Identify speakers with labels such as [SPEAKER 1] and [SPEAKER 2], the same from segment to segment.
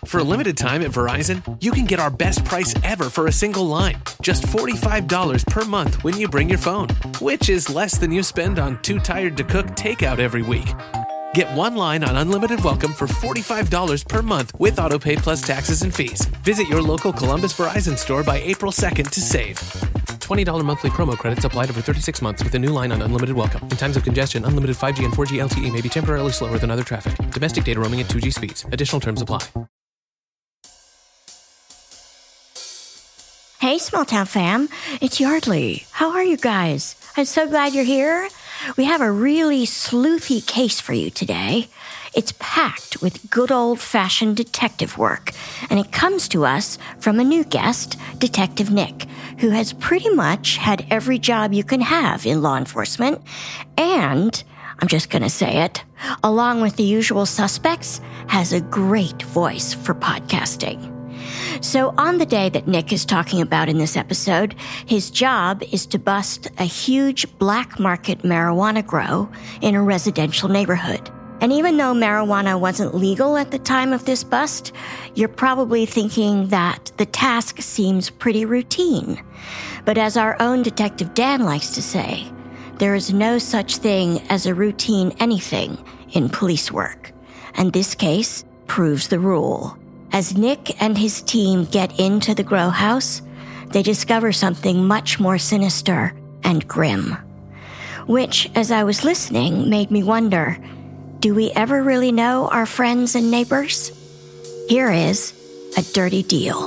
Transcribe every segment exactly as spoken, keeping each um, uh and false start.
[SPEAKER 1] For a limited time at Verizon, you can get our best price ever for a single line. Just forty-five dollars per month when you bring your phone, which is less than you spend on Too Tired to Cook takeout every week. Get one line on Unlimited Welcome for forty-five dollars per month with AutoPay plus taxes and fees. Visit your local Columbus Verizon store by April second to save. twenty dollars monthly promo credits applied over thirty-six months with a new line on Unlimited Welcome. In times of congestion, unlimited five G and four G L T E may be temporarily slower than other traffic. Domestic data roaming at two G speeds. Additional terms apply.
[SPEAKER 2] Hey, Small Town fam. It's Yardley. How are you guys? I'm so glad you're here. We have a really sleuthy case for you today. It's packed with good old-fashioned detective work, and it comes to us from a new guest, Detective Nick, who has pretty much had every job you can have in law enforcement, and, I'm just going to say it, along with the usual suspects, has a great voice for podcasting. So on the day that Nick is talking about in this episode, his job is to bust a huge black market marijuana grow in a residential neighborhood. And even though marijuana wasn't legal at the time of this bust, you're probably thinking that the task seems pretty routine. But as our own Detective Dan likes to say, there is no such thing as a routine anything in police work. And this case proves the rule. As Nick and his team get into the grow house, they discover something much more sinister and grim. Which, as I was listening, made me wonder, do we ever really know our friends and neighbors? Here is a dirty deal.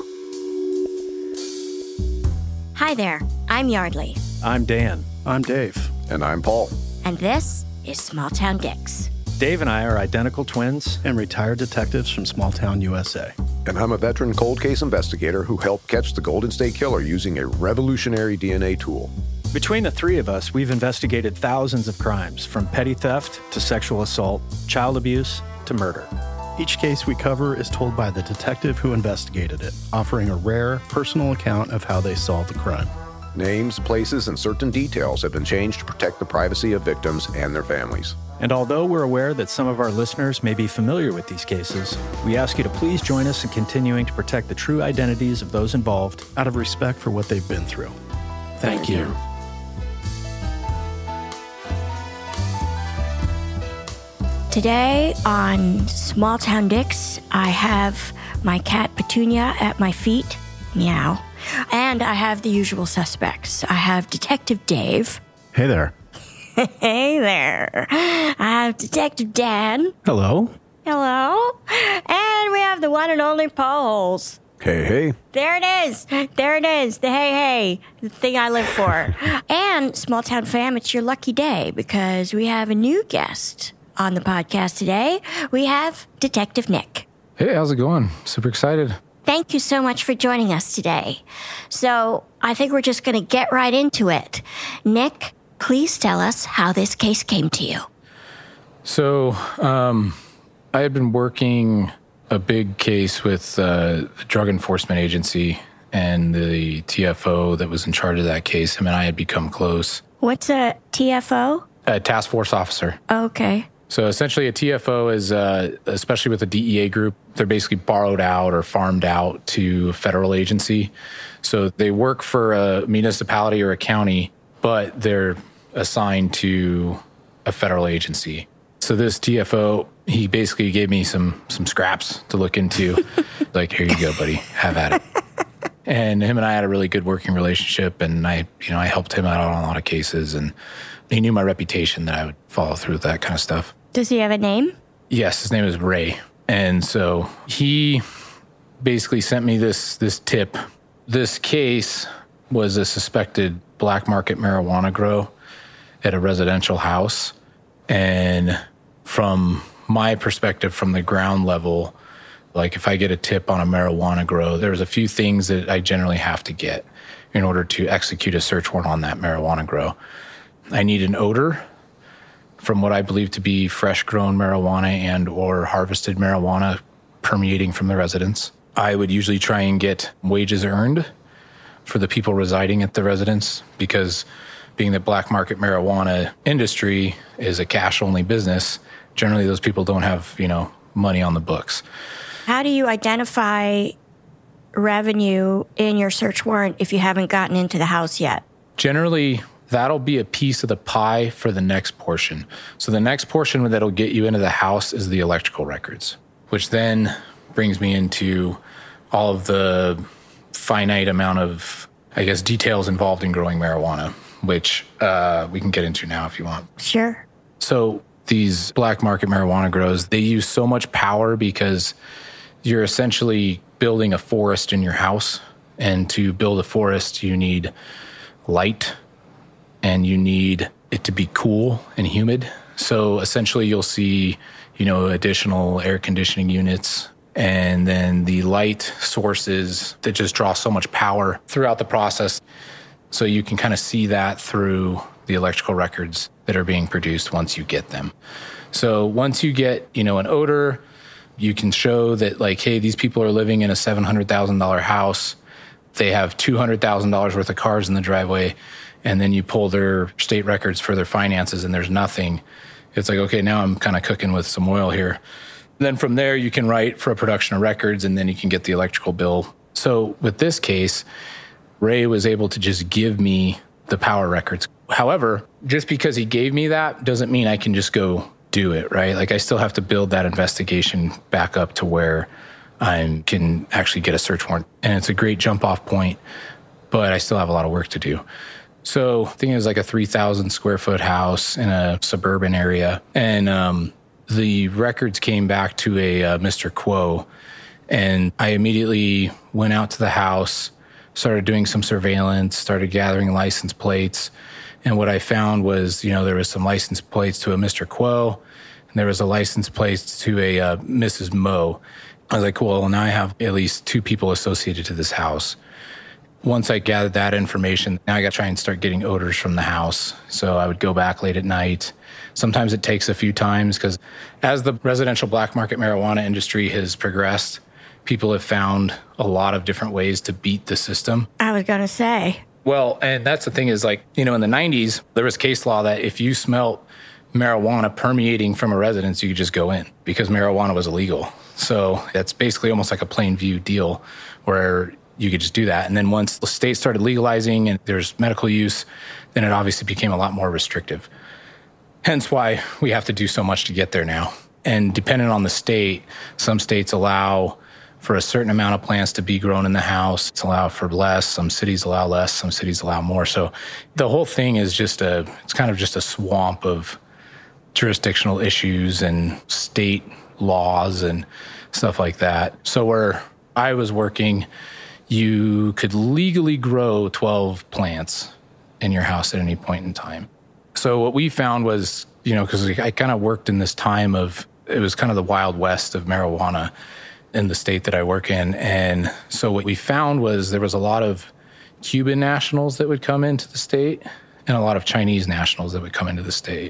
[SPEAKER 2] Hi there, I'm Yardley.
[SPEAKER 3] I'm Dan.
[SPEAKER 4] I'm Dave.
[SPEAKER 5] And I'm Paul.
[SPEAKER 2] And this is Small Town Dicks.
[SPEAKER 3] Dave and I are identical twins
[SPEAKER 4] and retired detectives from Small Town U S A.
[SPEAKER 5] And I'm a veteran cold case investigator who helped catch the Golden State Killer using a revolutionary D N A tool.
[SPEAKER 3] Between the three of us, we've investigated thousands of crimes, from petty theft to sexual assault, child abuse to murder.
[SPEAKER 4] Each case we cover is told by the detective who investigated it, offering a rare, personal account of how they solved the crime.
[SPEAKER 5] Names, places, and certain details have been changed to protect the privacy of victims and their families.
[SPEAKER 3] And although we're aware that some of our listeners may be familiar with these cases, we ask you to please join us in continuing to protect the true identities of those involved
[SPEAKER 4] out of respect for what they've been through.
[SPEAKER 3] Thank, Thank you. you.
[SPEAKER 2] Today on Small Town Dicks, I have my cat Petunia at my feet. Meow. And I have the usual suspects. I have Detective Dave.
[SPEAKER 4] Hey there.
[SPEAKER 2] Hey there. I have Detective Dan.
[SPEAKER 4] Hello.
[SPEAKER 2] Hello. And we have the one and only Paul.
[SPEAKER 5] Hey, hey.
[SPEAKER 2] There it is. There it is. The hey, hey. The thing I live for. And Small Town fam, it's your lucky day because we have a new guest on the podcast today. We have Detective Nick.
[SPEAKER 6] Hey, how's it going? Super excited.
[SPEAKER 2] Thank you so much for joining us today. So I think we're just going to get right into it. Nick, please tell us how this case came to you.
[SPEAKER 6] So um, I had been working a big case with uh, the Drug Enforcement Agency, and the T F O that was in charge of that case, him and I had become close.
[SPEAKER 2] What's a T F O?
[SPEAKER 6] A task force officer.
[SPEAKER 2] Okay.
[SPEAKER 6] So essentially a T F O is, uh, especially with a D E A group, they're basically borrowed out or farmed out to a federal agency. So they work for a municipality or a county, but they're assigned to a federal agency. So this T F O, he basically gave me some some scraps to look into. Like, here you go, buddy, have at it. And him and I had a really good working relationship, and I, you know, I helped him out on a lot of cases, and he knew my reputation that I would follow through with that kind of stuff.
[SPEAKER 2] Does he have a name?
[SPEAKER 6] Yes, his name is Ray. And so he basically sent me this this tip. This case was a suspected black market marijuana grow at a residential house. And from my perspective, from the ground level, like if I get a tip on a marijuana grow, there's a few things that I generally have to get in order to execute a search warrant on that marijuana grow. I need an odor from what I believe to be fresh grown marijuana and or harvested marijuana permeating from the residence. I would usually try and get wages earned for the people residing at the residence, because being the black market marijuana industry is a cash only business, generally those people don't have, you know, money on the books.
[SPEAKER 2] How do you identify revenue in your search warrant if you haven't gotten into the house yet?
[SPEAKER 6] Generally, that'll be a piece of the pie for the next portion. So the next portion that'll get you into the house is the electrical records, which then brings me into all of the finite amount of, I guess, details involved in growing marijuana, which uh, we can get into now if you want.
[SPEAKER 2] Sure.
[SPEAKER 6] So these black market marijuana grows, they use so much power because you're essentially building a forest in your house. And to build a forest, you need light and you need it to be cool and humid. So essentially you'll see, you know, additional air conditioning units and then the light sources that just draw so much power throughout the process. So you can kind of see that through the electrical records that are being produced once you get them. So once you get, you know, an odor, you can show that like, hey, these people are living in a seven hundred thousand dollars house. They have two hundred thousand dollars worth of cars in the driveway. And then you pull their state records for their finances and there's nothing. It's like, okay, now I'm kind of cooking with some oil here. Then from there, you can write for a production of records and then you can get the electrical bill. So with this case, Ray was able to just give me the power records. However, just because he gave me that doesn't mean I can just go do it, right? Like I still have to build that investigation back up to where I can actually get a search warrant. And it's a great jump off point, but I still have a lot of work to do. So I think it was like a three thousand square foot house in a suburban area. And um, the records came back to a uh, Mister Quo. And I immediately went out to the house, started doing some surveillance, started gathering license plates. And what I found was, you know, there was some license plates to a Mister Quo, and there was a license plate to a uh, Missus Moe. I was like, cool, well, now I have at least two people associated to this house. Once I gathered that information, now I got to try and start getting odors from the house. So I would go back late at night. Sometimes it takes a few times because as the residential black market marijuana industry has progressed, people have found a lot of different ways to beat the system.
[SPEAKER 2] I was going to say.
[SPEAKER 6] Well, and that's the thing is like, you know, in the nineties, there was case law that if you smelt marijuana permeating from a residence, you could just go in because marijuana was illegal. So that's basically almost like a plain view deal where you could just do that. And then once the state started legalizing and there's medical use, then it obviously became a lot more restrictive. Hence why we have to do so much to get there now. And depending on the state, some states allow for a certain amount of plants to be grown in the house. It's allowed for less. Some cities allow less. Some cities allow more. So the whole thing is just a, it's kind of just a swamp of jurisdictional issues and state laws and stuff like that. So where I was working, you could legally grow twelve plants in your house at any point in time. So what we found was, you know, because I kind of worked in this time of, it was kind of the Wild West of marijuana in the state that I work in. And so what we found was there was a lot of Cuban nationals that would come into the state and a lot of Chinese nationals that would come into the state.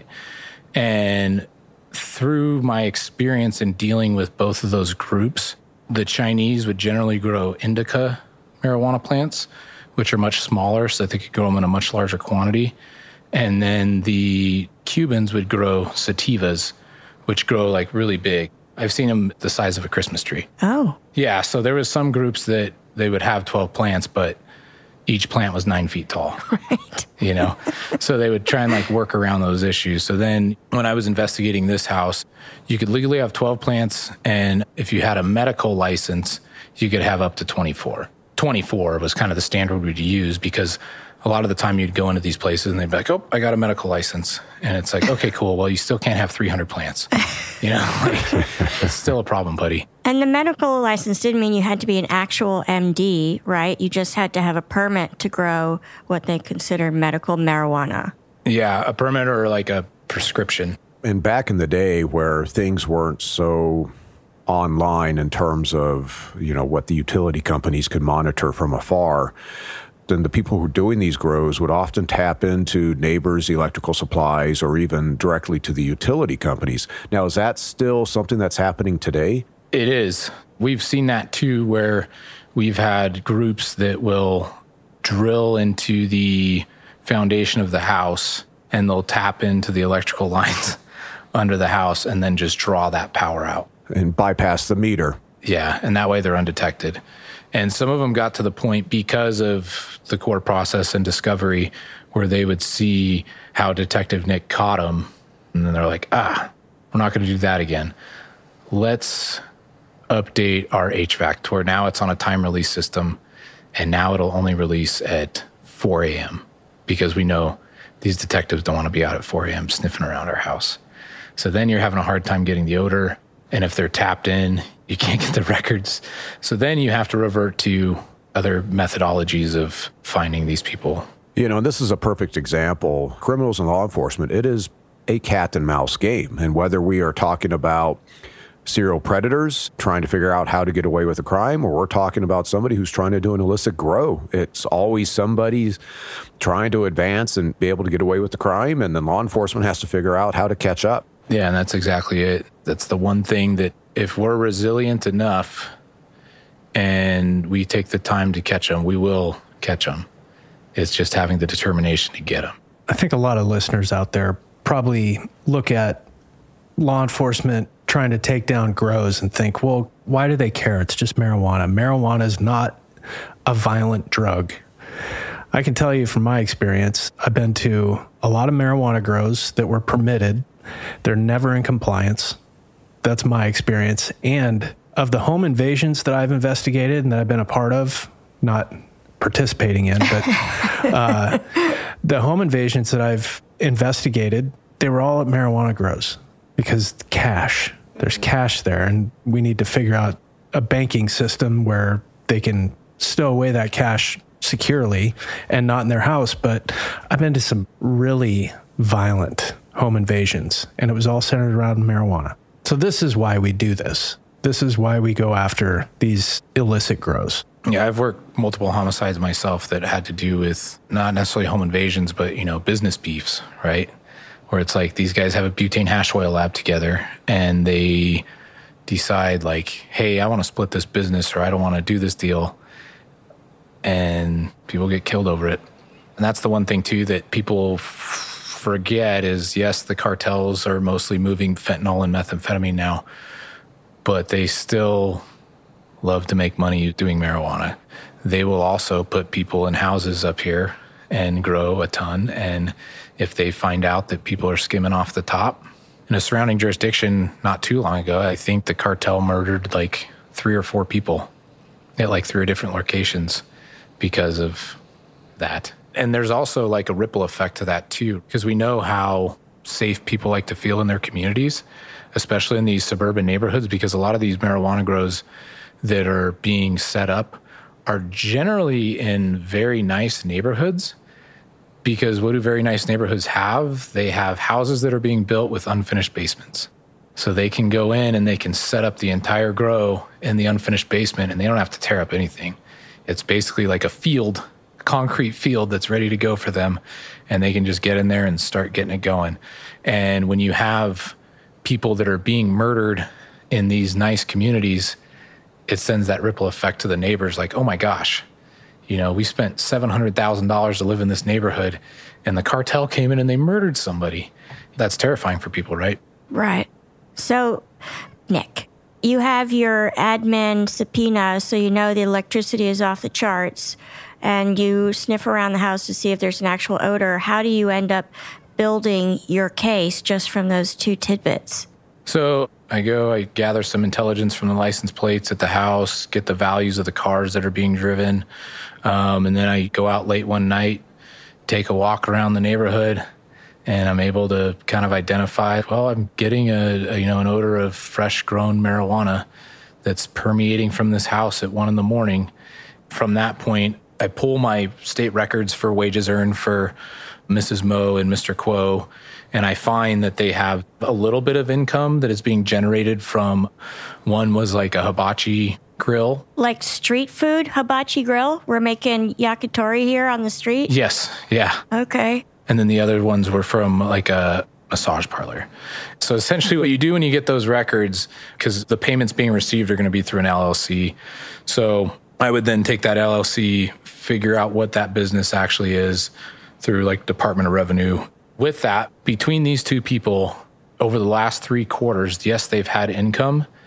[SPEAKER 6] And through my experience in dealing with both of those groups, the Chinese would generally grow indica marijuana plants, which are much smaller, so that they could grow them in a much larger quantity. And then the Cubans would grow sativas, which grow like really big. I've seen them the size of a Christmas tree.
[SPEAKER 2] Oh.
[SPEAKER 6] Yeah, so there was some groups that they would have twelve plants, but each plant was nine feet tall.
[SPEAKER 2] Right.
[SPEAKER 6] You know? So they would try and like work around those issues. So then when I was investigating this house, you could legally have twelve plants, and if you had a medical license, you could have up to twenty-four. twenty-four was kind of the standard we'd use because a lot of the time you'd go into these places and they'd be like, oh, I got a medical license. And it's like, okay, cool. Well, you still can't have three hundred plants. You know, like, it's still a problem, buddy.
[SPEAKER 2] And the medical license didn't mean you had to be an actual M D, right? You just had to have a permit to grow what they consider medical marijuana.
[SPEAKER 6] Yeah, a permit or like a prescription.
[SPEAKER 5] And back in the day where things weren't so online in terms of, you know, what the utility companies could monitor from afar, then the people who are doing these grows would often tap into neighbors' electrical supplies or even directly to the utility companies. Now, is that still something that's happening today?
[SPEAKER 6] It is. We've seen that too, where we've had groups that will drill into the foundation of the house and they'll tap into the electrical lines under the house and then just draw that power out.
[SPEAKER 5] And bypass the meter.
[SPEAKER 6] Yeah, and that way they're undetected. And some of them got to the point because of the core process and discovery where they would see how Detective Nick caught them, and then they're like, ah, we're not going to do that again. Let's update our H V A C to where now it's on a time release system, and now it'll only release at four a.m. because we know these detectives don't want to be out at four a.m. sniffing around our house. So then you're having a hard time getting the odor, and if they're tapped in, you can't get the records. So then you have to revert to other methodologies of finding these people.
[SPEAKER 5] You know, and this is a perfect example. Criminals and law enforcement, it is a cat and mouse game. And whether we are talking about serial predators trying to figure out how to get away with a crime, or we're talking about somebody who's trying to do an illicit grow, it's always somebody's trying to advance and be able to get away with the crime, and then law enforcement has to figure out how to catch up.
[SPEAKER 6] Yeah, and that's exactly it. That's the one thing that if we're resilient enough and we take the time to catch them, we will catch them. It's just having the determination to get them.
[SPEAKER 3] I think a lot of listeners out there probably look at law enforcement trying to take down grows and think, well, why do they care? It's just marijuana. Marijuana is not a violent drug. I can tell you from my experience, I've been to a lot of marijuana grows that were permitted. They're never in compliance. That's my experience. And of the home invasions that I've investigated and that I've been a part of, not participating in, but uh, the home invasions that I've investigated, they were all at marijuana grows because cash, there's cash there. And we need to figure out a banking system where they can stow away that cash securely and not in their house. But I've been to some really violent home invasions, and it was all centered around marijuana. So this is why we do this. This is why we go after these illicit grows.
[SPEAKER 6] Yeah, I've worked multiple homicides myself that had to do with not necessarily home invasions, but, you know, business beefs, right? Where it's like these guys have a butane hash oil lab together and they decide like, hey, I want to split this business or I don't want to do this deal. And people get killed over it. And that's the one thing, too, that people f- forget is, yes, the cartels are mostly moving fentanyl and methamphetamine now, but they still love to make money doing marijuana. They will also put people in houses up here and grow a ton. And if they find out that people are skimming off the top, in a surrounding jurisdiction not too long ago, I think the cartel murdered like three or four people at like three different locations because of that. And there's also like a ripple effect to that too, because we know how safe people like to feel in their communities, especially in these suburban neighborhoods, because a lot of these marijuana grows that are being set up are generally in very nice neighborhoods. Because what do very nice neighborhoods have? They have houses that are being built with unfinished basements. So they can go in and they can set up the entire grow in the unfinished basement and they don't have to tear up anything. It's basically like a field, a concrete field that's ready to go for them. And they can just get in there and start getting it going. And when you have people that are being murdered in these nice communities, it sends that ripple effect to the neighbors like, oh my gosh, you know, we spent seven hundred thousand dollars to live in this neighborhood and the cartel came in and they murdered somebody. That's terrifying for people, right?
[SPEAKER 2] Right. So, Nick, you have your admin subpoena, so you know the electricity is off the charts, and you sniff around the house to see if there's an actual odor. How do you end up building your case just from those two tidbits?
[SPEAKER 6] So I go, I gather some intelligence from the license plates at the house, get the values of the cars that are being driven, um, and then I go out late one night, take a walk around the neighborhood, and I'm able to kind of identify, well, I'm getting a, a you know an odor of fresh grown marijuana that's permeating from this house at one in the morning. From that point, I pull my state records for wages earned for Missus Moe and Mister Quo, and I find that they have a little bit of income that is being generated from, one was like a hibachi grill.
[SPEAKER 2] Like street food, hibachi grill? We're making yakitori here on the street?
[SPEAKER 6] Yes, yeah.
[SPEAKER 2] Okay.
[SPEAKER 6] And then the other ones were from like a massage parlor. So essentially what you do when you get those records, because the payments being received are going to be through an L L C. So I would then take that L L C, figure out what that business actually is through like Department of Revenue. With that, between these two people, over the last three quarters, yes, they've had income.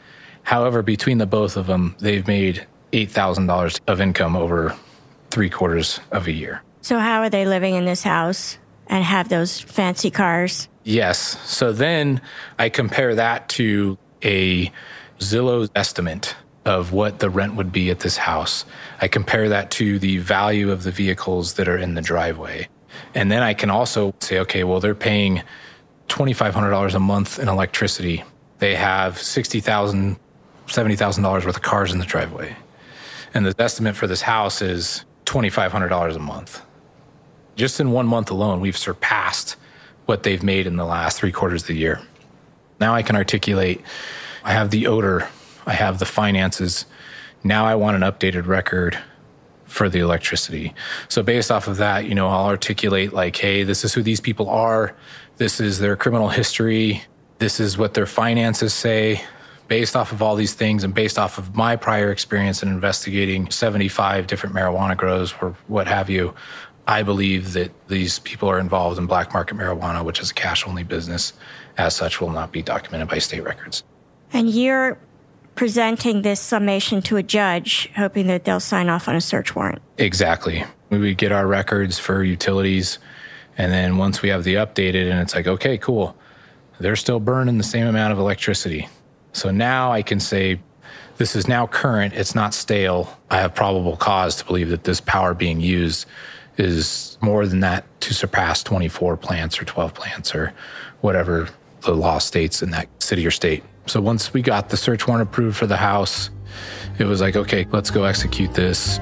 [SPEAKER 6] However, between the both of them, they've made eight thousand dollars of income over three quarters of a year.
[SPEAKER 2] So how are they living in this house and have those fancy cars?
[SPEAKER 6] Yes. So then I compare that to a Zillow estimate of what the rent would be at this house. I compare that to the value of the vehicles that are in the driveway. And then I can also say, okay, well, they're paying twenty-five hundred dollars a month in electricity. They have sixty thousand dollars, seventy thousand dollars worth of cars in the driveway. And the estimate for this house is twenty-five hundred dollars a month. Just in one month alone, we've surpassed what they've made in the last three quarters of the year. Now I can articulate, I have the odor, I have the finances. Now I want an updated record for the electricity. So based off of that, you know, I'll articulate like, hey, this is who these people are. This is their criminal history. This is what their finances say. Based off of all these things and based off of my prior experience in investigating seventy-five different marijuana grows or what have you, I believe that these people are involved in black market marijuana, which is a cash-only business. As such, will not be documented by state records.
[SPEAKER 2] And you're presenting this summation to a judge, hoping that they'll sign off on a search warrant.
[SPEAKER 6] Exactly. We would get our records for utilities, and then once we have the updated, and it's like, okay, cool, they're still burning the same amount of electricity. So now I can say, this is now current, it's not stale. I have probable cause to believe that this power being used is more than that to surpass twenty-four plants or twelve plants or whatever the law states in that city or state. So once we got the search warrant approved for the house, it was like, okay, let's go execute this.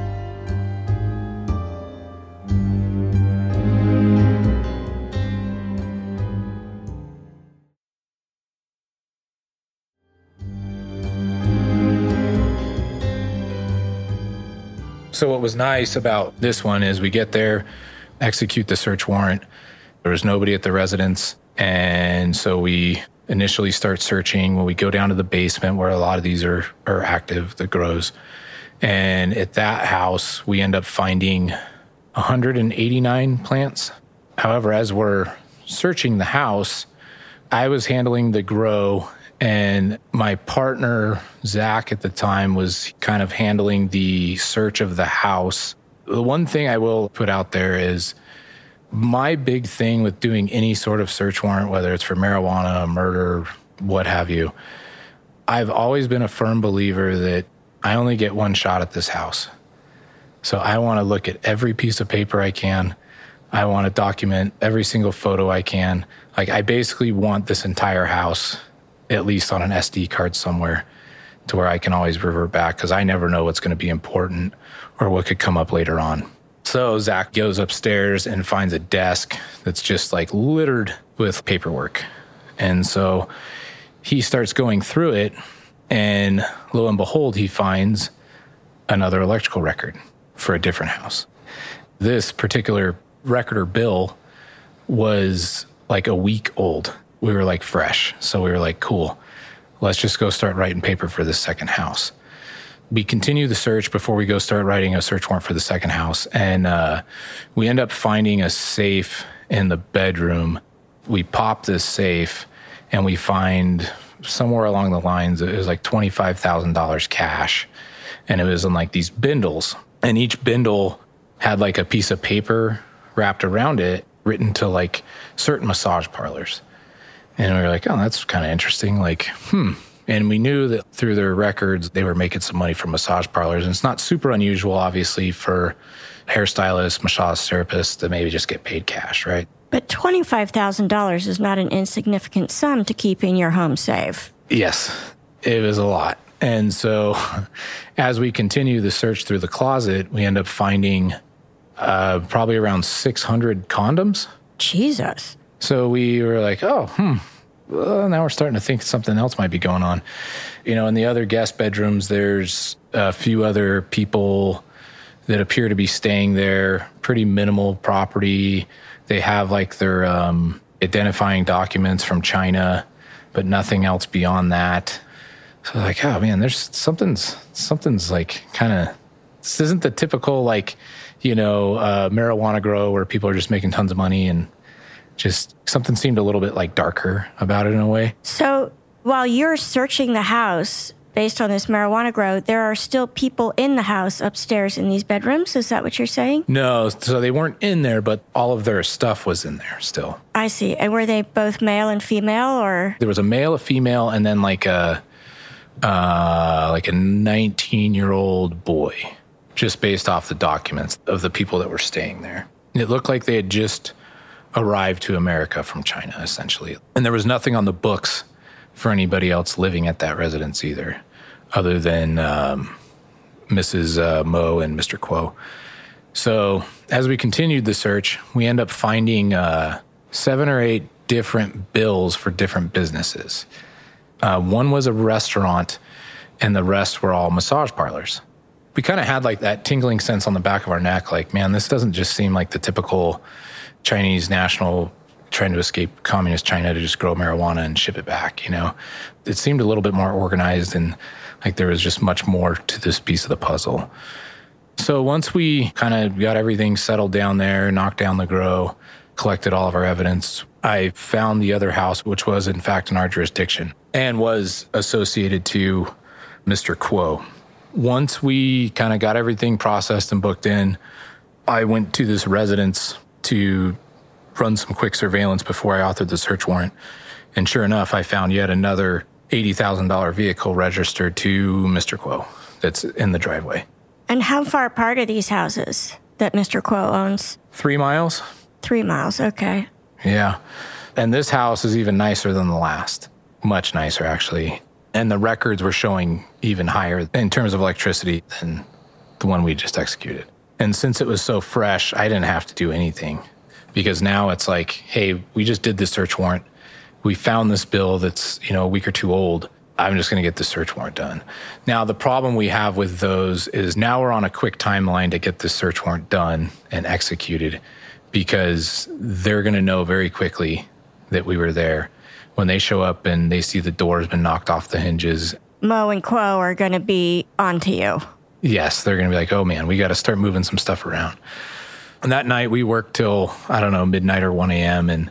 [SPEAKER 6] So what was nice about this one is we get there, execute the search warrant. There was nobody at the residence. And so we initially start searching when we go down to the basement where a lot of these are, are active, the grows. And at that house, we end up finding one hundred eighty-nine plants. However, as we're searching the house, I was handling the grow, and my partner, Zach, at the time was kind of handling the search of the house. The one thing I will put out there is my big thing with doing any sort of search warrant, whether it's for marijuana, murder, what have you, I've always been a firm believer that I only get one shot at this house. So I want to look at every piece of paper I can. I want to document every single photo I can. Like, I basically want this entire house at least on an S D card somewhere to where I can always revert back, because I never know what's going to be important or what could come up later on. So Zach goes upstairs and finds a desk that's just like littered with paperwork. And so he starts going through it, and lo and behold, he finds another electrical record for a different house. This particular record or bill was like a week old. We were like fresh. So we were like, cool, let's just go start writing paper for this second house. We continue the search before we go start writing a search warrant for the second house. And uh, we end up finding a safe in the bedroom. We pop this safe and we find somewhere along the lines, it was like twenty-five thousand dollars cash. And it was in like these bindles. And each bindle had like a piece of paper wrapped around it, written to like certain massage parlors. And we were like, oh, that's kind of interesting. Like, hmm. And we knew that through their records, they were making some money from massage parlors. And it's not super unusual, obviously, for hairstylists, massage therapists to maybe just get paid cash, right?
[SPEAKER 2] But twenty-five thousand dollars is not an insignificant sum to keep in your home safe.
[SPEAKER 6] Yes, it was a lot. And so as we continue the search through the closet, we end up finding uh, probably around six hundred condoms.
[SPEAKER 2] Jesus.
[SPEAKER 6] So we were like, oh, hmm. Well, now we're starting to think something else might be going on. You know, in the other guest bedrooms, there's a few other people that appear to be staying there. Pretty minimal property. They have like their um, identifying documents from China, but nothing else beyond that. So like, oh man, there's something's something's like kind of. This isn't the typical like, you know, uh, marijuana grow where people are just making tons of money, and just something seemed a little bit like darker about it in a way.
[SPEAKER 2] So while you're searching the house, based on this marijuana grow, there are still people in the house upstairs in these bedrooms. Is that what you're saying?
[SPEAKER 6] No, so they weren't in there, but all of their stuff was in there still.
[SPEAKER 2] I see. And were they both male and female, or?
[SPEAKER 6] There was a male, a female, and then like a uh, like a nineteen-year-old boy, just based off the documents of the people that were staying there. It looked like they had just arrived to America from China, essentially. And there was nothing on the books for anybody else living at that residence either, other than um, Missus Uh, Mo and Mister Kuo. So as we continued the search, we end up finding uh, seven or eight different bills for different businesses. Uh, one was a restaurant, and the rest were all massage parlors. We kind of had like that tingling sense on the back of our neck, like, man, this doesn't just seem like the typical Chinese national trying to escape communist China to just grow marijuana and ship it back, you know? It seemed a little bit more organized, and like there was just much more to this piece of the puzzle. So once we kind of got everything settled down there, knocked down the grow, collected all of our evidence, I found the other house, which was in fact in our jurisdiction and was associated to Mister Kuo. Once we kind of got everything processed and booked in, I went to this residence to run some quick surveillance before I authored the search warrant. And sure enough, I found yet another eighty thousand dollars vehicle registered to Mister Kuo that's in the driveway.
[SPEAKER 2] And how far apart are these houses that Mister Kuo owns?
[SPEAKER 6] Three miles.
[SPEAKER 2] Three miles, okay.
[SPEAKER 6] Yeah. And this house is even nicer than the last. Much nicer, actually. And the records were showing even higher in terms of electricity than the one we just executed. And since it was so fresh, I didn't have to do anything, because now it's like, hey, we just did this search warrant. We found this bill that's, you know, a week or two old. I'm just going to get the search warrant done. Now, the problem we have with those is now we're on a quick timeline to get this search warrant done and executed, because they're going to know very quickly that we were there. When they show up and they see the door's been knocked off the hinges.
[SPEAKER 2] Mo and Kuo are going to be onto you.
[SPEAKER 6] Yes, they're going to be like, oh man, we got to start moving some stuff around. And that night we worked till, I don't know, midnight or one a.m. And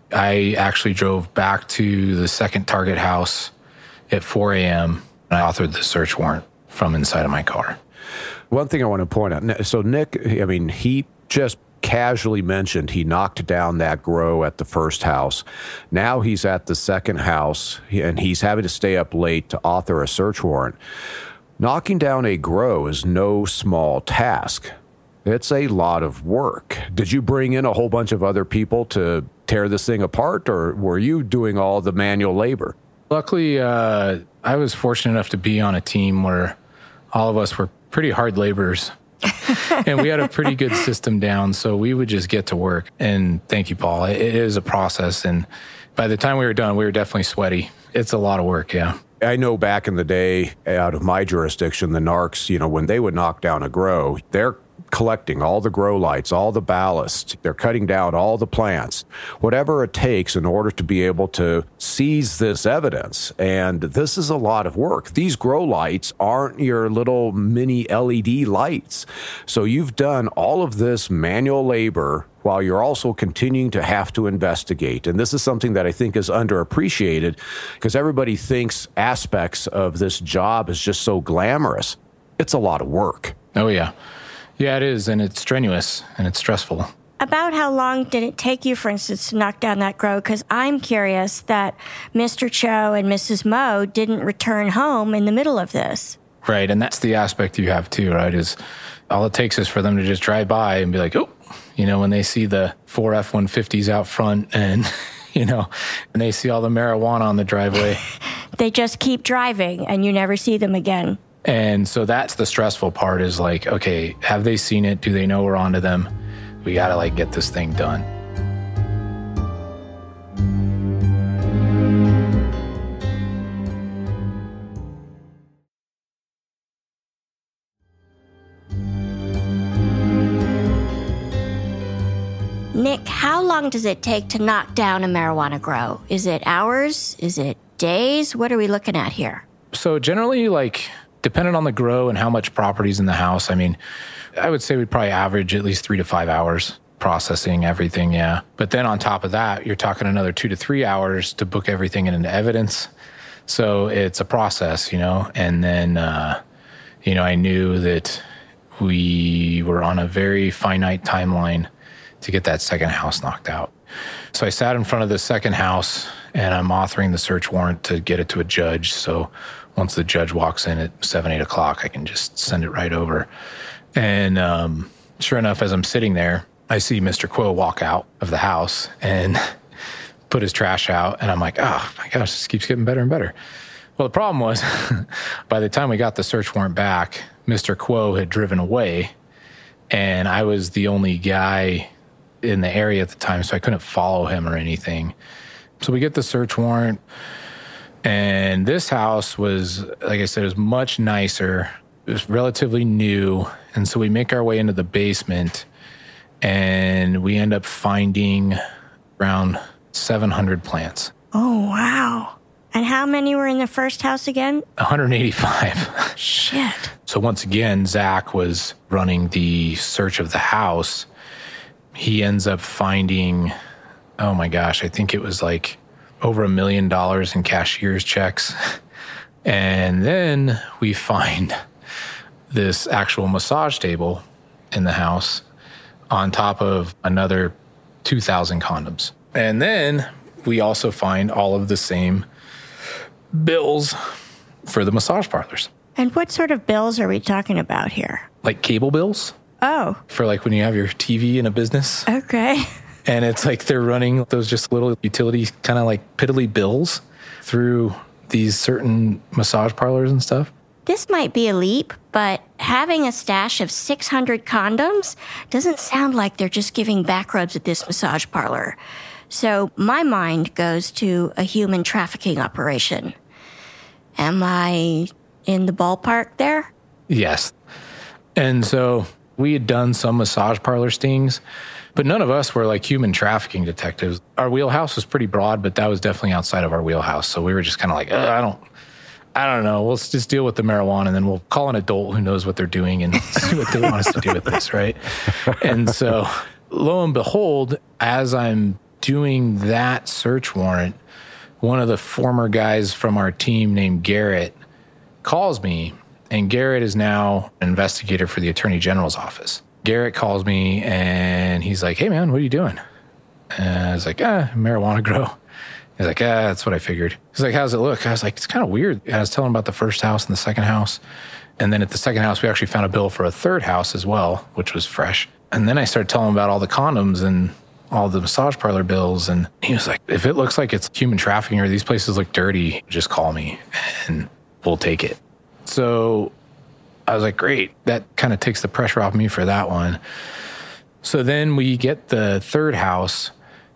[SPEAKER 6] I actually drove back to the second target house at four a.m. and I authored the search warrant from inside of my car.
[SPEAKER 5] One thing I want to point out, so Nick, I mean, he just casually mentioned he knocked down that grow at the first house. Now he's at the second house, and he's having to stay up late to author a search warrant. Knocking down a grow is no small task. It's a lot of work. Did you bring in a whole bunch of other people to tear this thing apart, or were you doing all the manual labor?
[SPEAKER 6] Luckily, uh, I was fortunate enough to be on a team where all of us were pretty hard laborers. And we had a pretty good system down, so we would just get to work. And thank you, Paul. It is a process, and by the time we were done, we were definitely sweaty. It's a lot of work, yeah.
[SPEAKER 5] I know back in the day, out of my jurisdiction, the narcs, you know, when they would knock down a grow, they're collecting all the grow lights, all the ballast. They're cutting down all the plants, whatever it takes in order to be able to seize this evidence. And this is a lot of work. These grow lights aren't your little mini L E D lights. So you've done all of this manual labor while you're also continuing to have to investigate. And this is something that I think is underappreciated, because everybody thinks aspects of this job is just so glamorous. It's a lot of work.
[SPEAKER 6] Oh, yeah. Yeah, it is, and it's strenuous, and it's stressful.
[SPEAKER 2] About how long did it take you, for instance, to knock down that grow? Because I'm curious that Mister Cho and Missus Mo didn't return home in the middle of this.
[SPEAKER 6] Right, and that's the aspect you have too, right, is all it takes is for them to just drive by and be like, oh, you know, when they see the four F one fifties out front and, you know, and they see all the marijuana on the driveway.
[SPEAKER 2] They just keep driving, and you never see them again.
[SPEAKER 6] And so that's the stressful part, is like, okay, have they seen it? Do they know we're onto them? We got to like get this thing done.
[SPEAKER 2] Nick, how long does it take to knock down a marijuana grow? Is it hours? Is it days? What are we looking at here?
[SPEAKER 6] So generally, like, depending on the grow and how much property's in the house, I mean, I would say we'd probably average at least three to five hours processing everything, yeah. But then on top of that, you're talking another two to three hours to book everything into evidence. So it's a process, you know, and then, uh, you know, I knew that we were on a very finite timeline to get that second house knocked out. So I sat in front of the second house and I'm authoring the search warrant to get it to a judge. So once the judge walks in at seven, eight o'clock, I can just send it right over. And um, sure enough, as I'm sitting there, I see Mister Kuo walk out of the house and put his trash out. And I'm like, oh my gosh, this keeps getting better and better. Well, the problem was by the time we got the search warrant back, Mister Kuo had driven away and I was the only guy in the area at the time, so I couldn't follow him or anything. So we get the search warrant, and this house was, like I said, it was much nicer. It was relatively new, and so we make our way into the basement, and we end up finding around seven hundred plants.
[SPEAKER 2] Oh, wow. And how many were in the first house again?
[SPEAKER 6] one hundred eighty-five.
[SPEAKER 2] Shit.
[SPEAKER 6] So once again, Zach was running the search of the house. He ends up finding, oh my gosh, I think it was like over a million dollars in cashier's checks. And then we find this actual massage table in the house on top of another two thousand condoms. And then we also find all of the same bills for the massage parlors.
[SPEAKER 2] And what sort of bills are we talking about here?
[SPEAKER 6] Like cable bills.
[SPEAKER 2] Oh.
[SPEAKER 6] For like when you have your T V in a business.
[SPEAKER 2] Okay.
[SPEAKER 6] And it's like they're running those just little utility kind of like piddly bills through these certain massage parlors and stuff.
[SPEAKER 2] This might be a leap, but having a stash of six hundred condoms doesn't sound like they're just giving back rubs at this massage parlor. So my mind goes to a human trafficking operation. Am I in the ballpark there?
[SPEAKER 6] Yes. And so we had done some massage parlor stings, but none of us were like human trafficking detectives. Our wheelhouse was pretty broad, but that was definitely outside of our wheelhouse. So we were just kind of like, I don't, I don't know. We'll just deal with the marijuana and then we'll call an adult who knows what they're doing and see what they want us to do with this, right? And so lo and behold, as I'm doing that search warrant, one of the former guys from our team named Garrett calls me. And Garrett is now an investigator for the Attorney General's office. Garrett calls me and he's like, hey man, what are you doing? And I was like, ah, marijuana grow. He's like, ah, that's what I figured. He's like, how's it look? I was like, it's kind of weird. I was telling him about the first house and the second house. And then at the second house, we actually found a bill for a third house as well, which was fresh. And then I started telling him about all the condoms and all the massage parlor bills. And he was like, if it looks like it's human trafficking or these places look dirty, just call me and we'll take it. So I was like, great. That kind of takes the pressure off me for that one. So then we get the third house.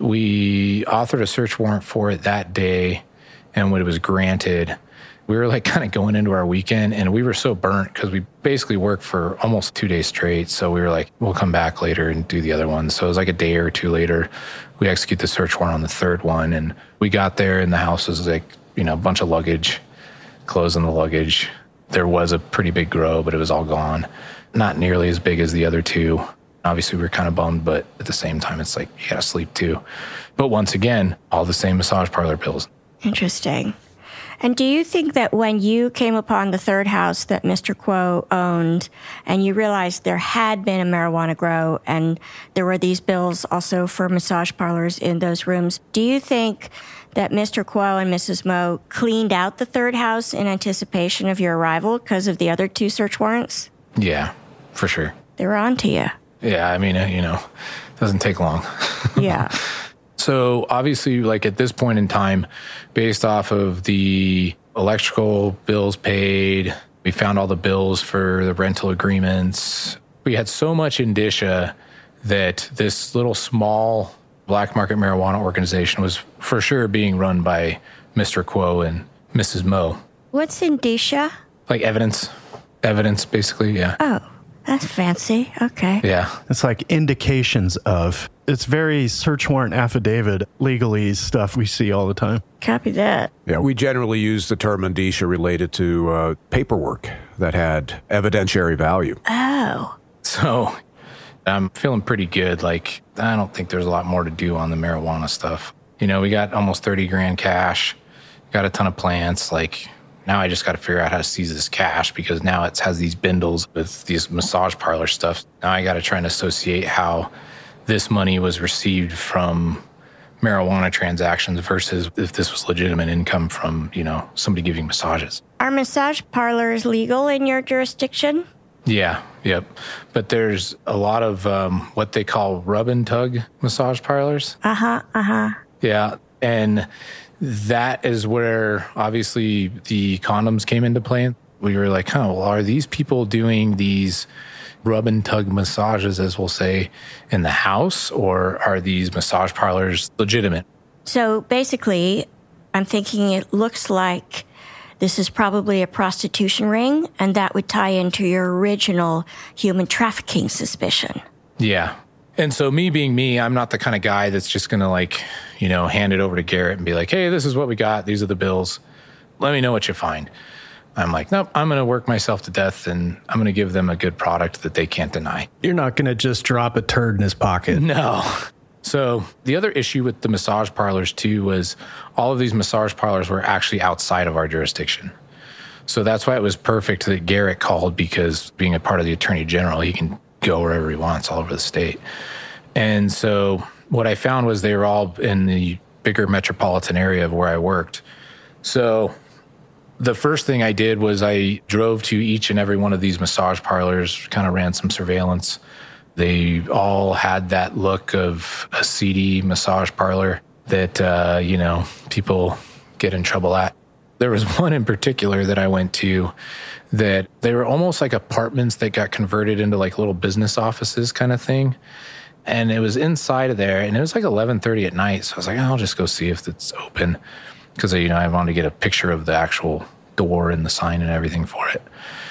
[SPEAKER 6] We authored a search warrant for it that day. And when it was granted, we were like kind of going into our weekend and we were so burnt because we basically worked for almost two days straight. So we were like, we'll come back later and do the other one. So it was like a day or two later, we execute the search warrant on the third one. And we got there and the house was like, you know, a bunch of luggage, clothes in the luggage. There was a pretty big grow, but it was all gone. Not nearly as big as the other two. Obviously, we were kind of bummed, but at the same time, it's like, you gotta sleep too. But once again, all the same massage parlor bills.
[SPEAKER 2] Interesting. And do you think that when you came upon the third house that Mister Kuo owned and you realized there had been a marijuana grow and there were these bills also for massage parlors in those rooms, do you think that Mister Kuo and Missus Mo cleaned out the third house in anticipation of your arrival because of the other two search warrants?
[SPEAKER 6] Yeah, for sure.
[SPEAKER 2] They were on to you.
[SPEAKER 6] Yeah, I mean, you know, it doesn't take long.
[SPEAKER 2] Yeah.
[SPEAKER 6] So obviously, like at this point in time, based off of the electrical bills paid, we found all the bills for the rental agreements. We had so much indicia that this little small black market marijuana organization was for sure being run by Mister Kuo and Missus Mo.
[SPEAKER 2] What's indicia?
[SPEAKER 6] Like evidence. Evidence, basically, yeah.
[SPEAKER 2] Oh, that's fancy. Okay.
[SPEAKER 6] Yeah.
[SPEAKER 4] It's like indications of. It's very search warrant affidavit, legalese stuff we see all the time.
[SPEAKER 2] Copy that.
[SPEAKER 5] Yeah, we generally use the term indicia related to uh, paperwork that had evidentiary value.
[SPEAKER 2] Oh.
[SPEAKER 6] So I'm feeling pretty good. Like, I don't think there's a lot more to do on the marijuana stuff. You know, we got almost thirty grand cash, got a ton of plants. Like, now I just got to figure out how to seize this cash because now it has these bindles with these massage parlor stuff. Now I got to try and associate how this money was received from marijuana transactions versus if this was legitimate income from, you know, somebody giving massages.
[SPEAKER 2] Are massage parlors legal in your jurisdiction?
[SPEAKER 6] Yeah, yep. But there's a lot of um, what they call rub and tug massage parlors.
[SPEAKER 2] Uh-huh, uh-huh.
[SPEAKER 6] Yeah, and that is where obviously the condoms came into play. We were like, huh, well, are these people doing these rub and tug massages, as we'll say, in the house, or are these massage parlors legitimate?
[SPEAKER 2] So basically, I'm thinking it looks like this is probably a prostitution ring, and that would tie into your original human trafficking suspicion.
[SPEAKER 6] Yeah. And so me being me, I'm not the kind of guy that's just going to like, you know, hand it over to Garrett and be like, hey, this is what we got. These are the bills. Let me know what you find. I'm like, nope, I'm going to work myself to death and I'm going to give them a good product that they can't deny.
[SPEAKER 3] You're not going to just drop a turd in his pocket.
[SPEAKER 6] No. So the other issue with the massage parlors too was all of these massage parlors were actually outside of our jurisdiction. So that's why it was perfect that Garrett called, because being a part of the Attorney General, he can go wherever he wants all over the state. And so what I found was they were all in the bigger metropolitan area of where I worked. So the first thing I did was I drove to each and every one of these massage parlors, kind of ran some surveillance. They all had that look of a seedy massage parlor that, uh, you know, people get in trouble at. There was one in particular that I went to that they were almost like apartments that got converted into like little business offices kind of thing. And it was inside of there, and it was like eleven thirty at night. So I was like, oh, I'll just go see if it's open. Because, you know, I wanted to get a picture of the actual door and the sign and everything for it.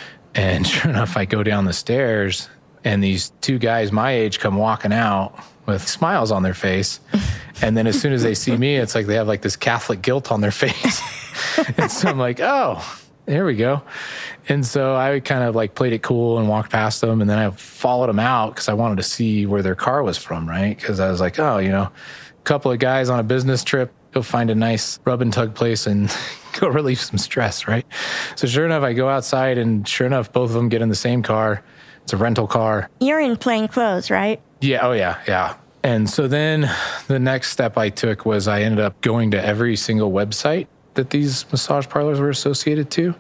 [SPEAKER 6] And sure enough, I go down the stairs, and these two guys my age come walking out with smiles on their face. And then as soon as they see me, it's like they have like this Catholic guilt on their face. And so I'm like, oh, there we go. And so I kind of like played it cool and walked past them. And then I followed them out because I wanted to see where their car was from, right? Because I was like, oh, you know, a couple of guys on a business trip, go find a nice rub and tug place and go relieve some stress, right? So sure enough, I go outside, and sure enough, both of them get in the same car. It's a rental car.
[SPEAKER 2] You're in plain clothes, right?
[SPEAKER 6] Yeah. Oh, yeah. Yeah. And so then the next step I took was I ended up going to every single website that these massage parlors were associated to.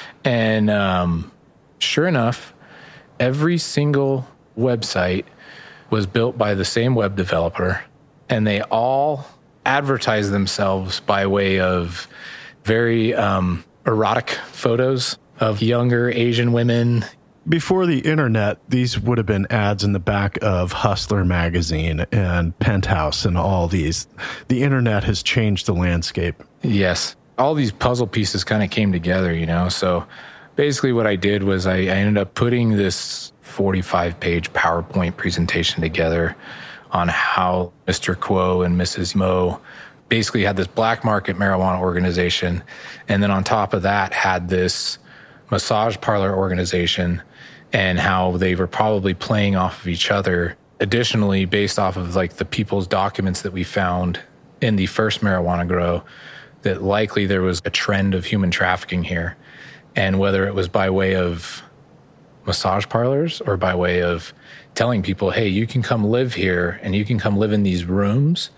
[SPEAKER 6] And um, sure enough, every single website was built by the same web developer, and they all advertise themselves by way of very um, erotic photos of younger Asian women.
[SPEAKER 4] Before the internet, these would have been ads in the back of Hustler magazine and Penthouse and all these. The internet has changed the landscape.
[SPEAKER 6] Yes. All these puzzle pieces kind of came together, you know? So basically what I did was I, I ended up putting this forty-five page PowerPoint presentation together on how Mister Quo and Missus Mo basically had this black market marijuana organization. And then on top of that had this massage parlor organization, and how they were probably playing off of each other. Additionally, based off of like the people's documents that we found in the first marijuana grow, that likely there was a trend of human trafficking here. And whether it was by way of massage parlors or by way of telling people, hey, you can come live here and you can come live in these rooms,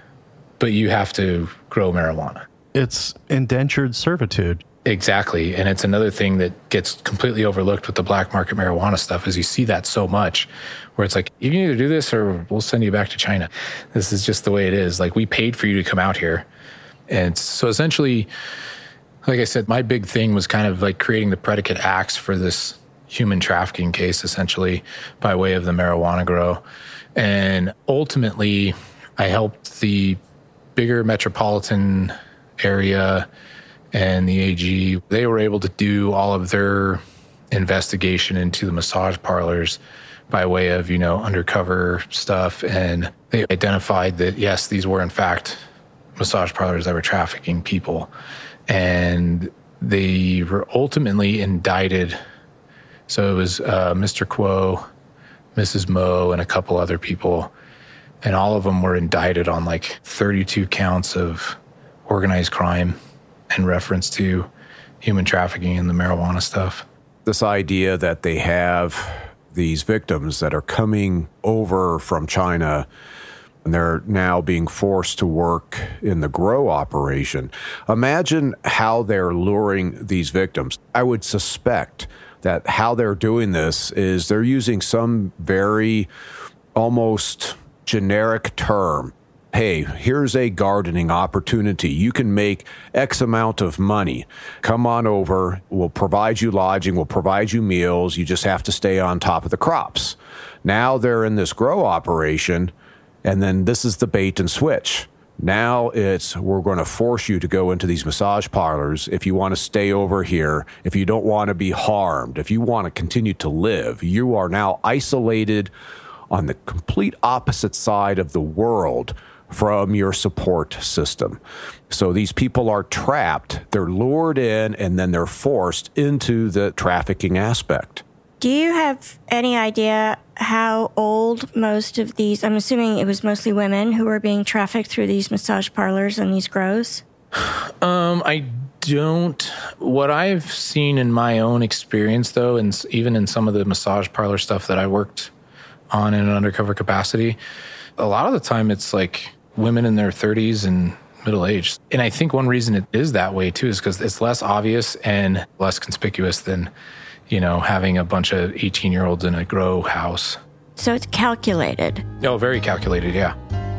[SPEAKER 6] but you have to grow marijuana.
[SPEAKER 4] It's indentured servitude.
[SPEAKER 6] Exactly. And it's another thing that gets completely overlooked with the black market marijuana stuff is you see that so much where it's like, you can either do this or we'll send you back to China. This is just the way it is. Like, we paid for you to come out here. And so essentially, like I said, my big thing was kind of like creating the predicate acts for this human trafficking case, essentially, by way of the marijuana grow. And ultimately, I helped the bigger metropolitan area and the A G. They were able to do all of their investigation into the massage parlors by way of, you know, undercover stuff. And they identified that, yes, these were in fact massage parlors that were trafficking people. And they were ultimately indicted. So it was uh, Mister Quo, Missus Mo, and a couple other people. And all of them were indicted on like thirty-two counts of organized crime in reference to human trafficking and the marijuana stuff.
[SPEAKER 5] This idea that they have these victims that are coming over from China and they're now being forced to work in the grow operation. Imagine how they're luring these victims. I would suspect that how they're doing this is they're using some very almost generic term. Hey, here's a gardening opportunity. You can make X amount of money. Come on over. We'll provide you lodging. We'll provide you meals. You just have to stay on top of the crops. Now they're in this grow operation, and then this is the bait and switch. Now it's, we're going to force you to go into these massage parlors if you want to stay over here, if you don't want to be harmed, if you want to continue to live. You are now isolated on the complete opposite side of the world from your support system. So these people are trapped, they're lured in, and then they're forced into the trafficking aspect.
[SPEAKER 2] Do you have any idea how old most of these, I'm assuming it was mostly women who were being trafficked through these massage parlors and these grows?
[SPEAKER 6] Um, I don't. What I've seen in my own experience, though, and even in some of the massage parlor stuff that I worked on in an undercover capacity, a lot of the time it's like women in their thirties and middle age. And I think one reason it is that way, too, is because it's less obvious and less conspicuous than, you know, having a bunch of eighteen-year-olds in a grow house.
[SPEAKER 2] So it's calculated.
[SPEAKER 6] Oh, very calculated, yeah.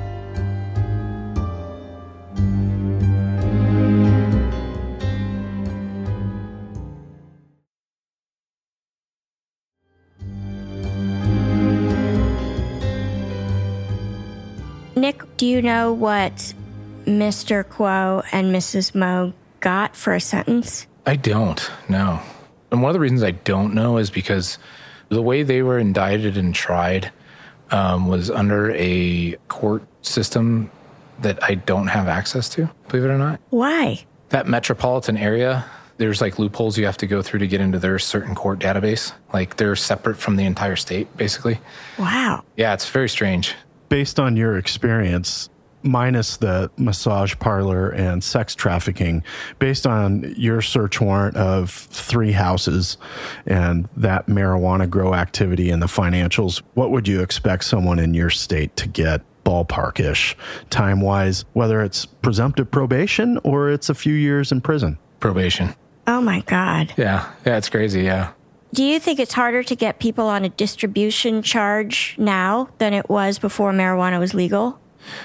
[SPEAKER 2] Nick, do you know what Mister Kuo and Missus Mo got for a sentence?
[SPEAKER 6] I don't, no. And one of the reasons I don't know is because the way they were indicted and tried um, was under a court system that I don't have access to, believe it or not.
[SPEAKER 2] Why?
[SPEAKER 6] That metropolitan area, there's like loopholes you have to go through to get into their certain court database. Like they're separate from the entire state, basically.
[SPEAKER 2] Wow.
[SPEAKER 6] Yeah, it's very strange.
[SPEAKER 4] Based on your experience, minus the massage parlor and sex trafficking, based on your search warrant of three houses and that marijuana grow activity and the financials, what would you expect someone in your state to get ballpark-ish, time-wise, whether it's presumptive probation or it's a few years in prison?
[SPEAKER 6] Probation.
[SPEAKER 2] Oh, my God.
[SPEAKER 6] Yeah. Yeah, it's crazy, yeah.
[SPEAKER 2] Do you think it's harder to get people on a distribution charge now than it was before marijuana was legal?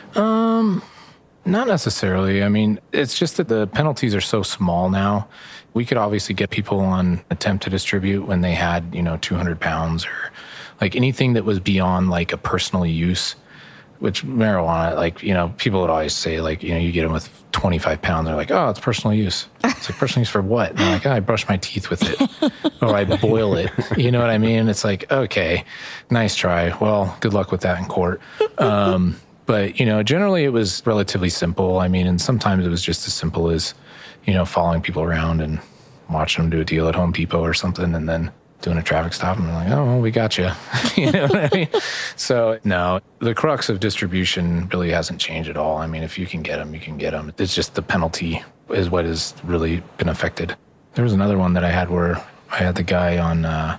[SPEAKER 6] Um, not necessarily. I mean, it's just that the penalties are so small now. We could obviously get people on attempt to distribute when they had, you know, two hundred pounds or like anything that was beyond like a personal use, which marijuana, like, you know, people would always say like, you know, you get them with twenty-five pounds. They're like, oh, it's personal use. It's like personal use for what? And they're like, oh, I brush my teeth with it or I boil it. You know what I mean? It's like, okay, nice try. Well, good luck with that in court. Um, But, you know, generally it was relatively simple. I mean, and sometimes it was just as simple as, you know, following people around and watching them do a deal at Home Depot or something and then doing a traffic stop and they're like, oh, well, we got you. You know what I mean? So, no, the crux of distribution really hasn't changed at all. I mean, if you can get them, you can get them. It's just the penalty is what has really been affected. There was another one that I had where I had the guy on uh,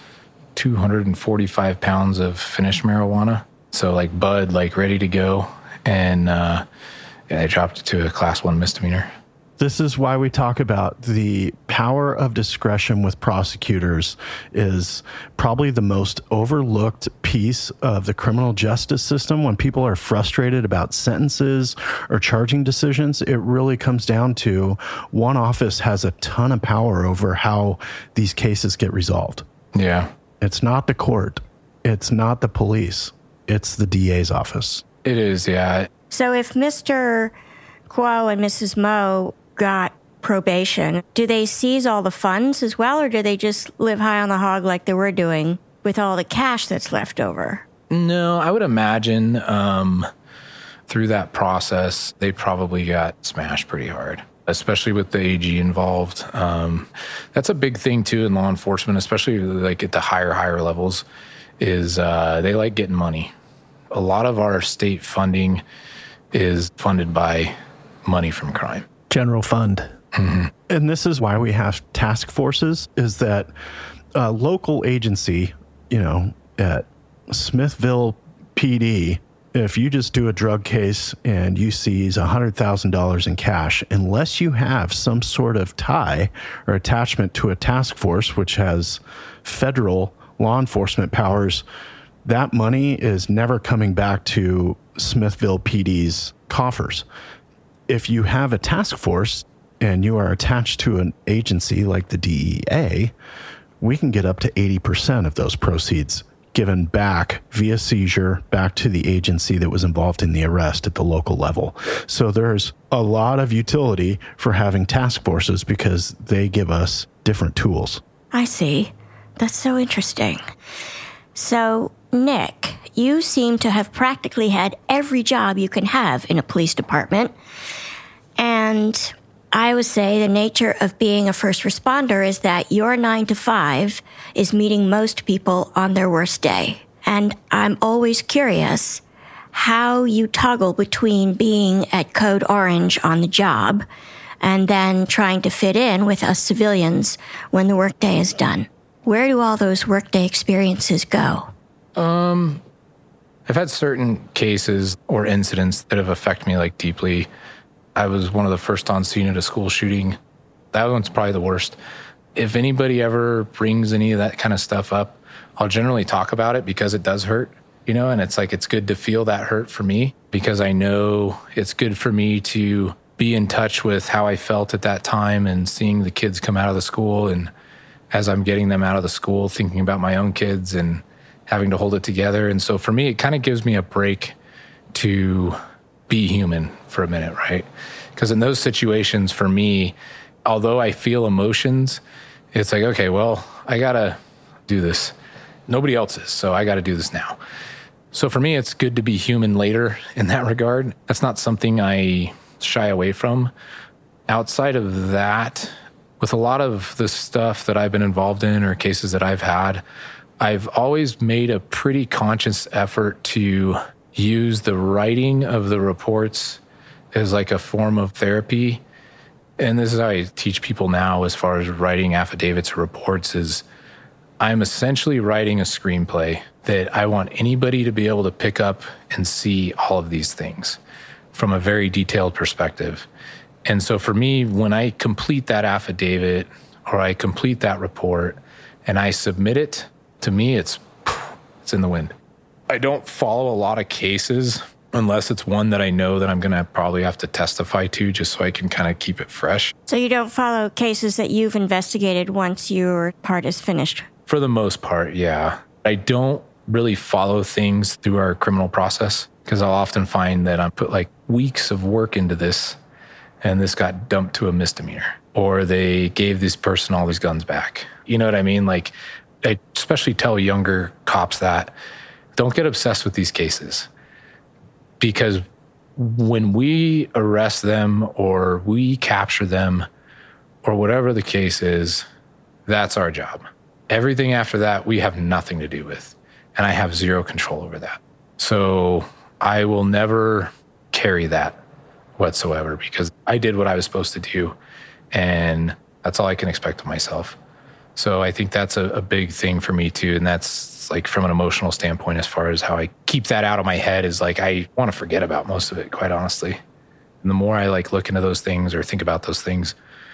[SPEAKER 6] two hundred forty-five pounds of finished marijuana. So like bud, like ready to go. And uh, yeah, they dropped it to a class one misdemeanor.
[SPEAKER 4] This is why we talk about the power of discretion with prosecutors is probably the most overlooked piece of the criminal justice system. When people are frustrated about sentences or charging decisions, it really comes down to one office has a ton of power over how these cases get resolved.
[SPEAKER 6] Yeah.
[SPEAKER 4] It's not the court. It's not the police. It's the D A's office.
[SPEAKER 6] It is, yeah.
[SPEAKER 2] So if Mister Kuo and Missus Mo got probation, do they seize all the funds as well, or do they just live high on the hog like they were doing with all the cash that's left over?
[SPEAKER 6] No, I would imagine um, through that process, they probably got smashed pretty hard, especially with the A G involved. Um, that's a big thing, too, in law enforcement, especially like at the higher, higher levels, is uh, they like getting money. A lot of our state funding is funded by money from crime.
[SPEAKER 3] General fund.
[SPEAKER 4] Mm-hmm. And this is why we have task forces, is that a local agency, you know, at Smithville P D, if you just do a drug case and you seize one hundred thousand dollars in cash, unless you have some sort of tie or attachment to a task force, which has federal law enforcement powers, that money is never coming back to Smithville P D's coffers. If you have a task force and you are attached to an agency like the D E A, we can get up to eighty percent of those proceeds given back via seizure back to the agency that was involved in the arrest at the local level. So there's a lot of utility for having task forces because they give us different tools.
[SPEAKER 2] I see. That's so interesting. So, Nick, you seem to have practically had every job you can have in a police department. And I would say the nature of being a first responder is that your nine to five is meeting most people on their worst day. And I'm always curious how you toggle between being at Code Orange on the job and then trying to fit in with us civilians when the workday is done. Where do all those workday experiences go?
[SPEAKER 6] Um, I've had certain cases or incidents that have affected me like deeply. I was one of the first on scene at a school shooting. That one's probably the worst. If anybody ever brings any of that kind of stuff up, I'll generally talk about it because it does hurt, you know, and it's like, it's good to feel that hurt for me because I know it's good for me to be in touch with how I felt at that time and seeing the kids come out of the school. And as I'm getting them out of the school, thinking about my own kids and having to hold it together. And so for me, it kind of gives me a break to be human for a minute, right? Because in those situations, for me, although I feel emotions, it's like, okay, well, I gotta do this. Nobody else is, so I gotta do this now. So for me, it's good to be human later in that regard. That's not something I shy away from. Outside of that, with a lot of the stuff that I've been involved in or cases that I've had, I've always made a pretty conscious effort to use the writing of the reports as like a form of therapy. And this is how I teach people now as far as writing affidavits or reports is I'm essentially writing a screenplay that I want anybody to be able to pick up and see all of these things from a very detailed perspective. And so for me, when I complete that affidavit or I complete that report and I submit it, to me, it's it's in the wind. I don't follow a lot of cases unless it's one that I know that I'm going to probably have to testify to just so I can kind of keep it fresh.
[SPEAKER 2] So you don't follow cases that you've investigated once your part is finished?
[SPEAKER 6] For the most part, yeah. I don't really follow things through our criminal process because I'll often find that I put like weeks of work into this and this got dumped to a misdemeanor or they gave this person all these guns back. You know what I mean? Like, I especially tell younger cops that don't get obsessed with these cases because when we arrest them or we capture them or whatever the case is, that's our job. Everything after that, we have nothing to do with, and I have zero control over that. So I will never carry that whatsoever because I did what I was supposed to do, and that's all I can expect of myself. So I think that's a, a big thing for me too. And that's like from an emotional standpoint, as far as how I keep that out of my head is like, I want to forget about most of it, quite honestly. And the more I like look into those things or think about those things,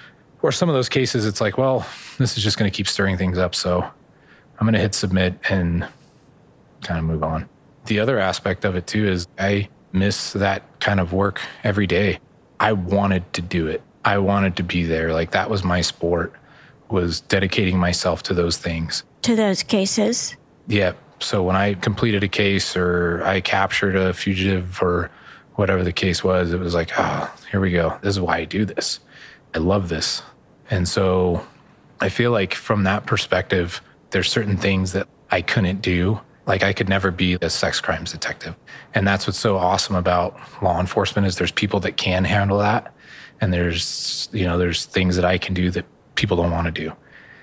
[SPEAKER 6] or some of those cases, it's like, well, this is just going to keep stirring things up. So I'm going to hit submit and kind of move on. The other aspect of it too is I miss that kind of work every day. I wanted to do it. I wanted to be there. Like that was my sport. Was dedicating myself to those things.
[SPEAKER 2] To those cases?
[SPEAKER 6] Yeah. So when I completed a case or I captured a fugitive or whatever the case was, it was like, oh, here we go. This is why I do this. I love this. And so I feel like from that perspective, there's certain things that I couldn't do. Like I could never be a sex crimes detective. And that's what's so awesome about law enforcement is there's people that can handle that. And there's, you know, there's things that I can do that people don't want to do.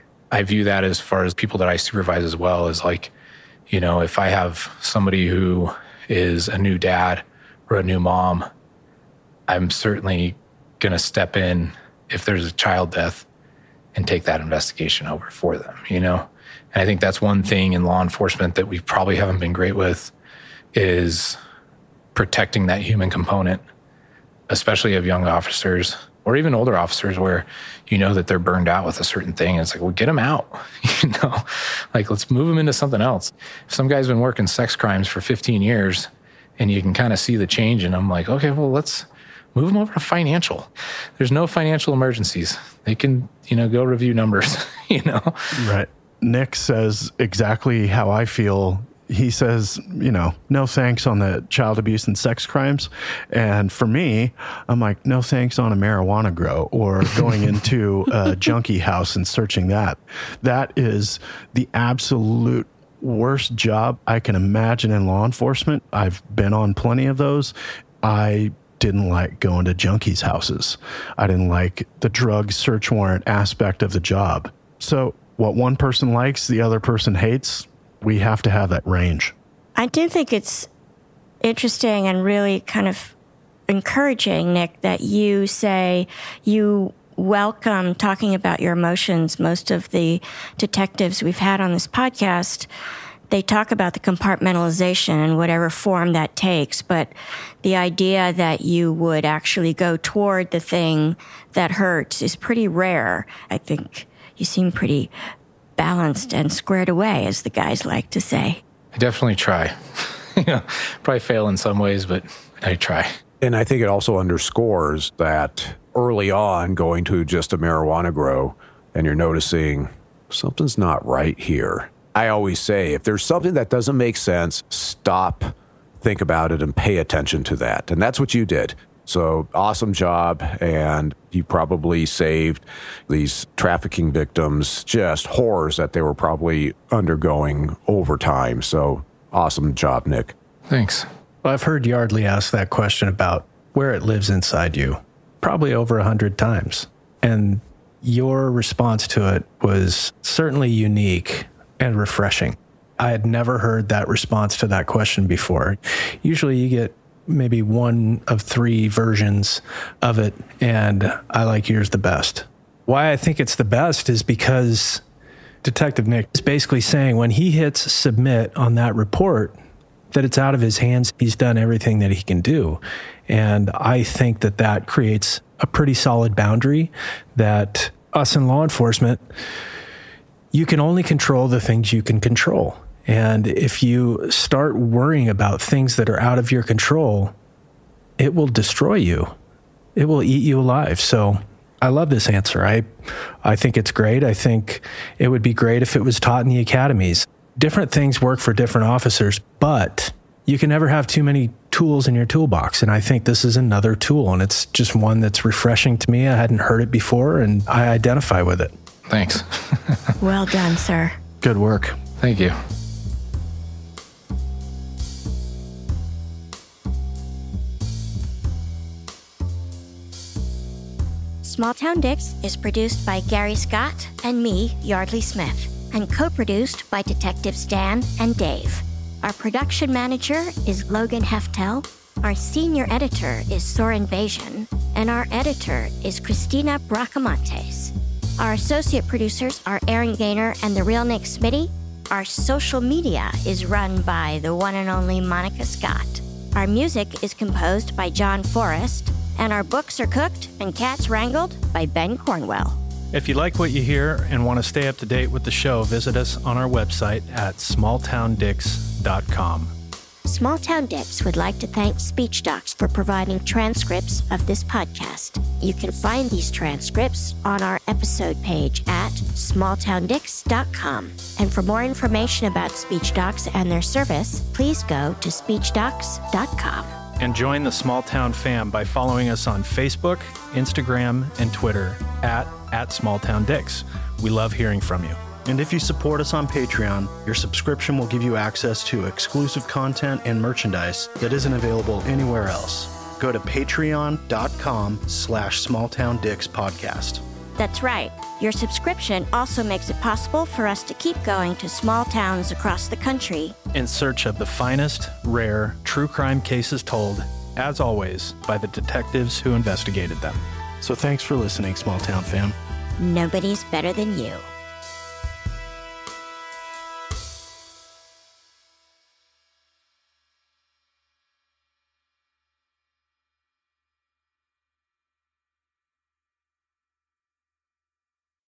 [SPEAKER 6] I view that as far as people that I supervise as well as like, you know, if I have somebody who is a new dad or a new mom, I'm certainly going to step in if there's a child death and take that investigation over for them, you know? And I think that's one thing in law enforcement that we probably haven't been great with is protecting that human component, especially of young officers or even older officers where you know that they're burned out with a certain thing. And it's like, well, get them out, you know, like let's move them into something else. If some guy's been working sex crimes for fifteen years and you can kind of see the change in them, like, okay, well, let's move them over to financial. There's no financial emergencies. They can, you know, go review numbers, you know?
[SPEAKER 4] Right. Nick says exactly how I feel. He says, you know, no thanks on the child abuse and sex crimes. And for me, I'm like, no thanks on a marijuana grow or going into a junkie house and searching that. That is the absolute worst job I can imagine in law enforcement. I've been on plenty of those. I didn't like going to junkies' houses. I didn't like the drug search warrant aspect of the job. So what one person likes, the other person hates. We have to have that range.
[SPEAKER 2] I do think it's interesting and really kind of encouraging, Nick, that you say you welcome talking about your emotions. Most of the detectives we've had on this podcast, they talk about the compartmentalization in whatever form that takes, but the idea that you would actually go toward the thing that hurts is pretty rare. I think you seem pretty balanced and squared away, as the guys like to say.
[SPEAKER 6] I definitely try. You know, probably fail in some ways, but I try.
[SPEAKER 5] And I think it also underscores that early on, going to just a marijuana grow and you're noticing something's not right here. I always say, if there's something that doesn't make sense, stop, think about it, and pay attention to that. And that's what you did. So awesome job. And you probably saved these trafficking victims just horrors that they were probably undergoing over time. So awesome job, Nick.
[SPEAKER 6] Thanks.
[SPEAKER 3] Well, I've heard Yardley ask that question about where it lives inside you, probably over a hundred times. And your response to it was certainly unique and refreshing. I had never heard that response to that question before. Usually you get maybe one of three versions of it, and I like yours the best. Why I think it's the best is because Detective Nick is basically saying when he hits submit on that report, that it's out of his hands. He's done everything that he can do. And I think that that creates a pretty solid boundary that us in law enforcement, you can only control the things you can control. And if you start worrying about things that are out of your control, it will destroy you. It will eat you alive. So I love this answer. I, I think it's great. I think it would be great if it was taught in the academies. Different things work for different officers, but you can never have too many tools in your toolbox. And I think this is another tool, and it's just one that's refreshing to me. I hadn't heard it before, and I identify with it.
[SPEAKER 6] Thanks.
[SPEAKER 2] Well done, sir.
[SPEAKER 3] Good work.
[SPEAKER 6] Thank you.
[SPEAKER 2] Small Town Dicks is produced by Gary Scott and me, Yardley Smith, and co-produced by Detectives Dan and Dave. Our production manager is Logan Heftel, our senior editor is Soren Bajan, and our editor is Christina Bracamontes. Our associate producers are Aaron Gaynor and the real Nick Smitty. Our social media is run by the one and only Monica Scott. Our music is composed by John Forrest, and our books are cooked and cats wrangled by Ben Cornwell.
[SPEAKER 3] If you like what you hear and want to stay up to date with the show, visit us on our website at small town dicks dot com.
[SPEAKER 2] Small Town Dicks would like to thank SpeechDocs for providing transcripts of this podcast. You can find these transcripts on our episode page at small town dicks dot com. And for more information about SpeechDocs and their service, please go to speech docs dot com.
[SPEAKER 3] And join the Small Town fam by following us on Facebook, Instagram, and Twitter at, at Small Town Dicks. We love hearing from you.
[SPEAKER 4] And if you support us on Patreon, your subscription will give you access to exclusive content and merchandise that isn't available anywhere else. Go to patreon.com slash smalltowndicks podcast.
[SPEAKER 2] That's right. Your subscription also makes it possible for us to keep going to small towns across the country
[SPEAKER 3] in search of the finest, rare, true crime cases told, as always, by the detectives who investigated them.
[SPEAKER 4] So thanks for listening, Small Town Fam.
[SPEAKER 2] Nobody's better than you.